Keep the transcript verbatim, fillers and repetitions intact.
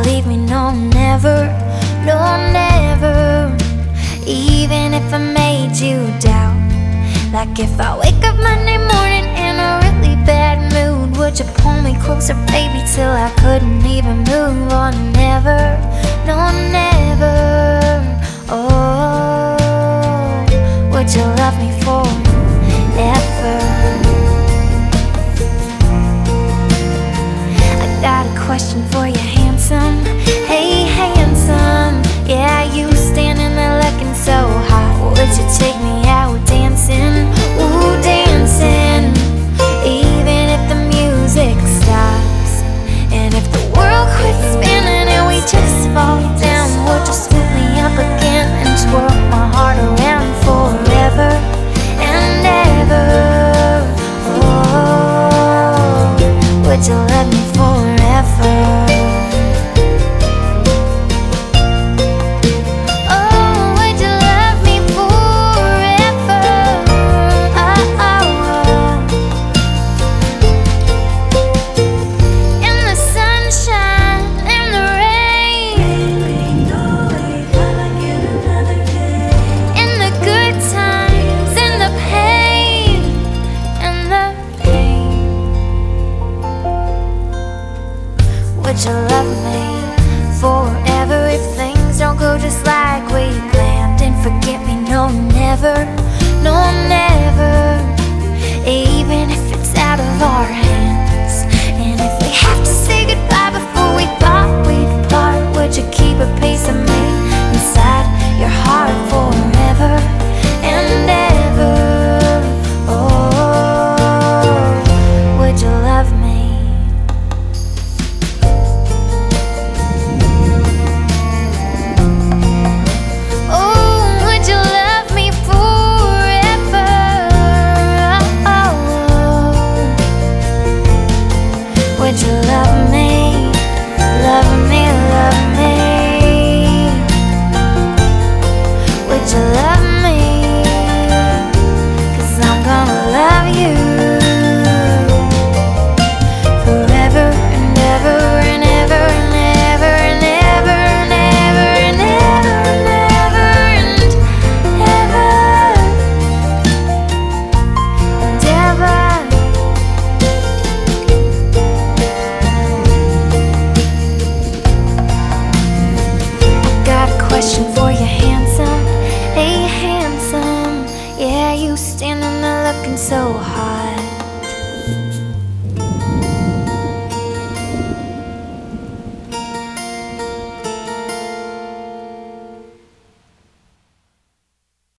leave me, no, never, no, never. Even if I made you doubt, like if I wake up Monday morning in a really bad mood, would you pull me closer, baby, till I couldn't even move? Oh, never, no, never. Oh, would you love me forever? I got a question for you, handsome. Hey, handsome. Yeah, you standing there looking so hot. Would you take me out dancing? Ooh, dancing. Even if the music stops, and if the world quits spinning and we just fall down, would you scoop me up again and twirl my heart around forever and ever? Oh, would you love me forever? Would you love me forever if things don't go just like we planned? And forget me, no, never, no, never. Even if it's out of our hands, and if we have to say goodbye before we thought we'd part, would you keep a piece of me inside your heart forever and ever? Oh, would you love me? Would you love me, love me, love me? Would you love me? 'Cause I'm gonna love you forever and ever and ever and ever and ever and ever and ever and ever and ever and ever. Question for you, handsome. Hey, handsome. Yeah, you standing there looking so hot.